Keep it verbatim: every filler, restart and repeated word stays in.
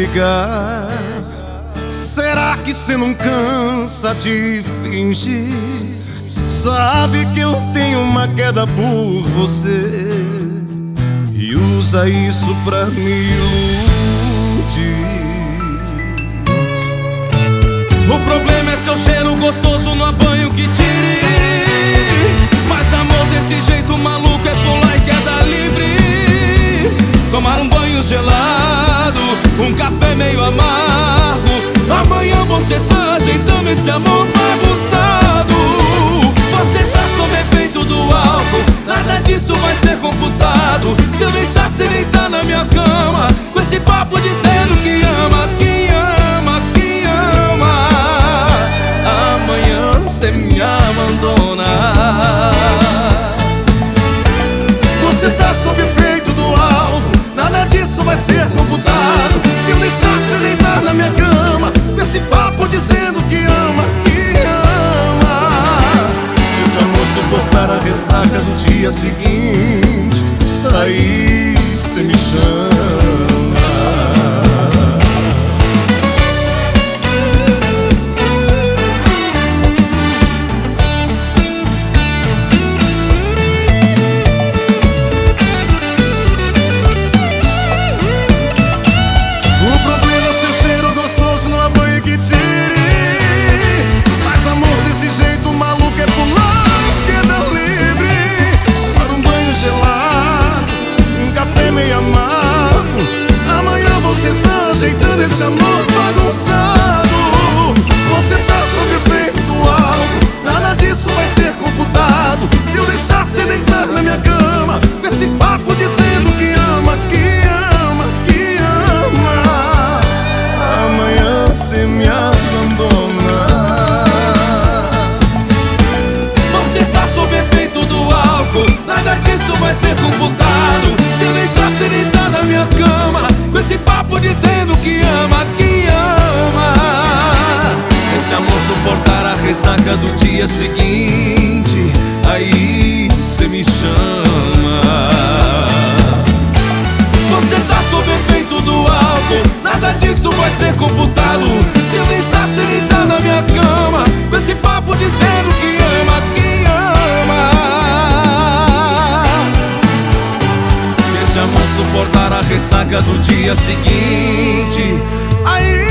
ligar. Será que cê não cansa de fingir? Sabe que eu tenho uma queda por você e usa isso pra me iludir. O problema é seu cheiro gostoso no banho que tire. Mas amor desse jeito maluco é pular e queda livre. Tomar um banho gelado, um café meio amargo. Amanhã você sai ajeitando esse amor bagunçado. Você tá sob efeito do álcool, nada disso vai ser computado. Se eu deixar você deitar na minha cama com esse papo dizendo que ama, que ama, que ama, amanhã você me abandona. Você tá sob efeito do álcool, nada disso vai ser computado. Se eu deixar você deitar na minha cama com esse papo dizendo que ama, que ama, se esse amor suportar a ressaca do dia seguinte, aí cê me chama. Ajeitando esse amor bagunçado. Você tá sob efeito do álcool, nada disso vai ser computado. Se eu deixar você deitar na minha cama com esse papo dizendo que ama, que ama, que ama, amanhã você me abandona. Você tá sob efeito do álcool, nada disso vai ser computado. Se eu deixar você deitar na minha cama com esse papo dizendo que ama, que ama, se esse amor suportar a ressaca do dia seguinte, aí cê me chama. Você tá sob efeito do álcool, nada disso vai ser computado. Se eu deixar você deitar na minha cama com esse papo dizendo que ama, que ama, se esse amor suportar a ressaca do dia seguinte, aí